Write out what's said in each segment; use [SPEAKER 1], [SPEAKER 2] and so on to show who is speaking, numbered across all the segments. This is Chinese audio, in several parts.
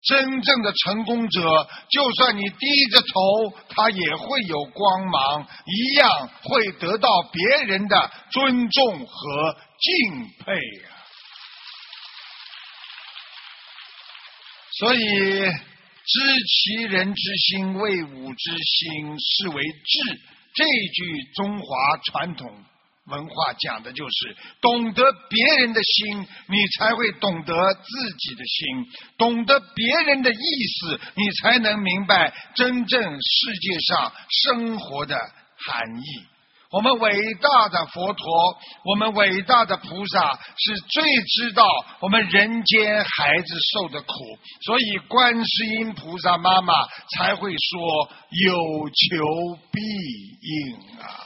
[SPEAKER 1] 真正的成功者，就算你低着头，他也会有光芒，一样会得到别人的尊重和敬佩啊。所以知其人之心，为吾之心，是为智。这句中华传统文化讲的就是懂得别人的心，你才会懂得自己的心，懂得别人的意思，你才能明白真正世界上生活的含义。我们伟大的佛陀，我们伟大的菩萨是最知道我们人间孩子受的苦，所以观世音菩萨妈妈才会说有求必应啊。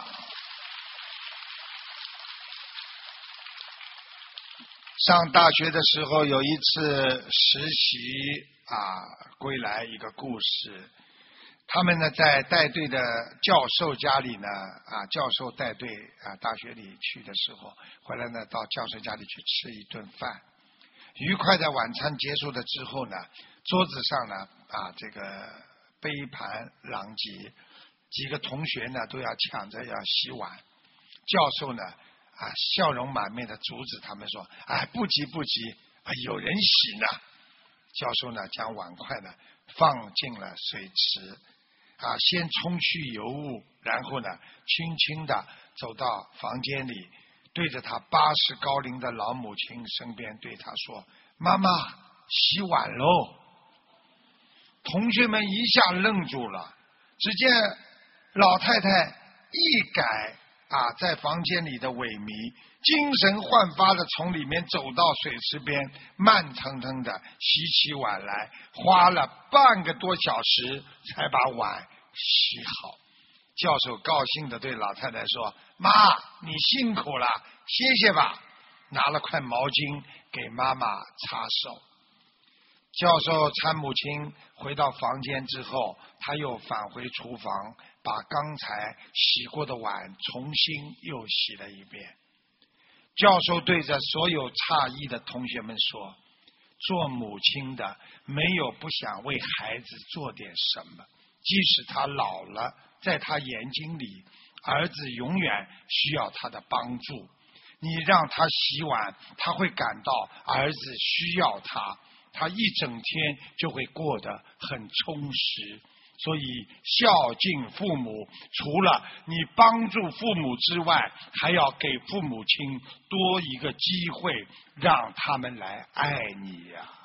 [SPEAKER 1] 上大学的时候有一次实习归来一个故事，他们呢在带队的教授家里呢教授带队大学里去的时候，回来呢到教授家里去吃一顿饭，愉快的晚餐结束了之后呢，桌子上呢这个杯盘狼藉，几个同学呢都要抢着要洗碗，教授呢笑容满面的阻止他们说不急不急有人洗呢。教授呢将碗筷呢放进了水池先冲去油污，然后呢轻轻的走到房间里，对着他80高龄的老母亲身边对他说，妈妈洗碗喽。同学们一下愣住了，只见老太太一改在房间里的萎靡，精神焕发的从里面走到水池边，慢腾腾的洗起碗来，花了半个多小时才把碗洗好。教授高兴的对老太太说，妈，你辛苦了，歇歇吧。拿了块毛巾给妈妈擦手。教授搀母亲回到房间之后，他又返回厨房，把刚才洗过的碗重新又洗了一遍。教授对着所有诧异的同学们说，做母亲的没有不想为孩子做点什么，即使他老了，在他眼睛里，儿子永远需要他的帮助。你让他洗碗，他会感到儿子需要他，他一整天就会过得很充实。所以孝敬父母，除了你帮助父母之外，还要给父母亲多一个机会，让他们来爱你呀。